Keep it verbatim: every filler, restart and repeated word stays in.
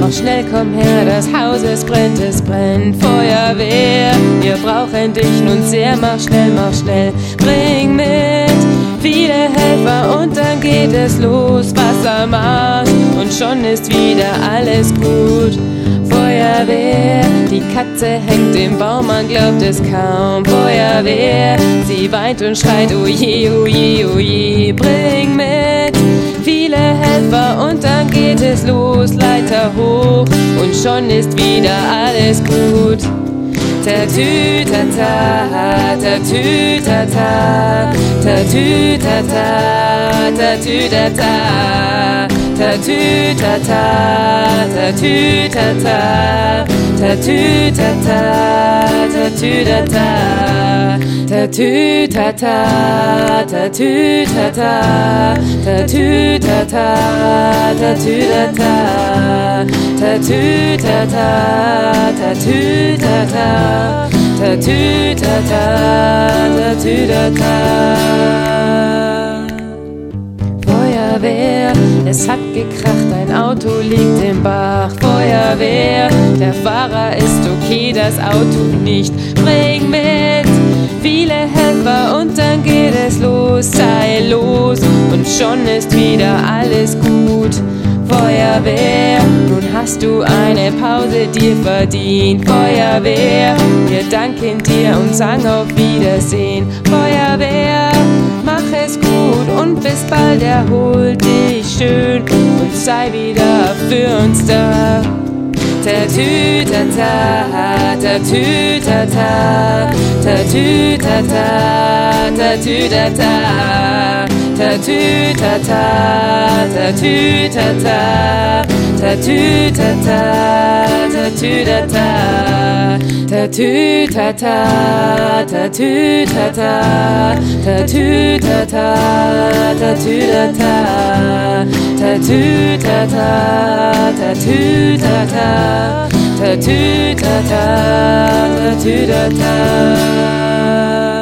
mach schnell, komm her, das Haus, es brennt, es brennt. Feuerwehr, wir brauchen dich nun sehr, mach schnell, mach schnell, bring mit viele Helfer und dann geht es los. Wassermarsch und schon ist wieder alles gut. Feuerwehr, die Katze hängt im Baum, man glaubt es kaum. Feuerwehr, sie weint und schreit, oje, oje, oje, bring mit viele Helfer und dann geht es los. Leiter hoch und schon ist wieder alles gut. Tatütata, tatütata, tatütata, tatütata, tatütata, tatütata, tatütata, tatütata, tatütata, tatütata, tatütata, tatütata, tatütata, tatütata, tatütata, tatütata. Feuerwehr, es hat gekracht, ein Auto liegt im Bach. Feuerwehr, der Fahrer ist okay, das Auto nicht. Bring mit viele Helfer und dann geht es los. Sei los und schon ist wieder alles gut. Feuerwehr, nun hast du eine Pause dir verdient. Feuerwehr, wir danken dir und sagen auf Wiedersehen. Feuerwehr, mach es gut und bis bald, erhol dich schön und sei wieder für uns da. Tatütata, tatütata, tatütata, tatütata, tatütata, tatütata, tatütata, tatütata, tatütata, tatütata, tatütata, tatütata, tatütata, tatütata, tatütata, tatütata.